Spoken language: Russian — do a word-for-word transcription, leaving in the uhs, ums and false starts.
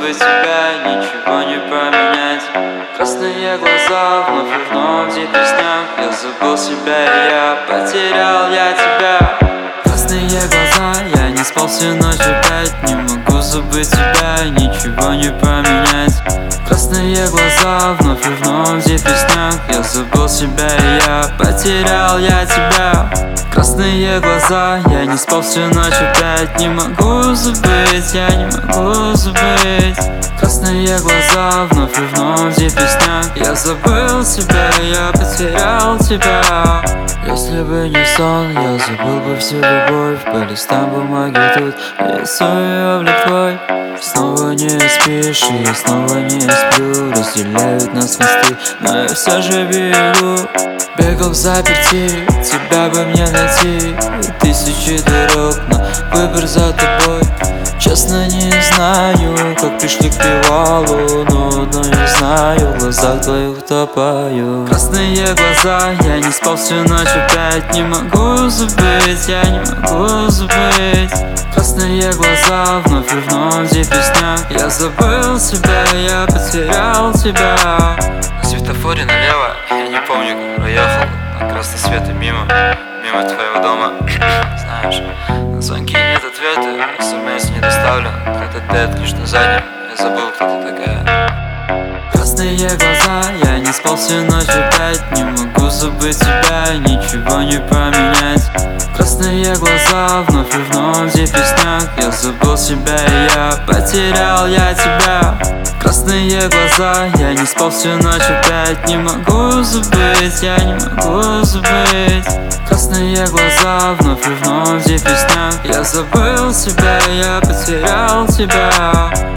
забыть тебя, ничего не поменять. Красные глаза вновь и вновь в депреснях. Я забыл себя и я потерял я тебя. Красные глаза, я не спал всю ночь опять. Не могу забыть тебя, ничего не поменять. Красные глаза вновь и вновь в депреснях. Я забыл себя и я потерял я тебя. Красные глаза, я не спал всю ночь опять. Не могу забыть, я не могу забыть. Красные глаза вновь и вновь в депреснях. Я забыл себя, я потерял тебя. Если бы не сон, я забыл бы всю любовь. По листам бумаги тут рисую облик твой. Снова не спишь, и я снова не сплю. Разделяют нас мосты, но я все же бегу. Бегал в заперти, тебя бы мне найти. И тысячи дорог, но выбор за тобой. Честно не знаю, как пришли к привалу, но одно я знаю, в глазах твоих утопаю. Красные глаза, я не спал всю ночь опять. Не могу забыть, я не могу забыть. Красные глаза вновь и вновь в депреснях. Я забыл себя, я потерял тебя. На светофоре налево, я не помню, как проехал. На красный свет и мимо, мимо твоего дома. Знаешь, на звонки нет ответа, смс не доставлен. Тет-а-тет лишь на заднем, я забыл, кто ты такая. Красные глаза, я не спал всю ночь опять. Не могу забыть тебя, ничего не поменять. Красные глаза вновь и вновь в депреснях. Я забыл себя и я потерял я тебя. Красные глаза, я не спал всю ночь опять. Не могу забыть, я не могу забыть. Красные глаза вновь и вновь в депреснях. Я забыл себя, я потерял тебя.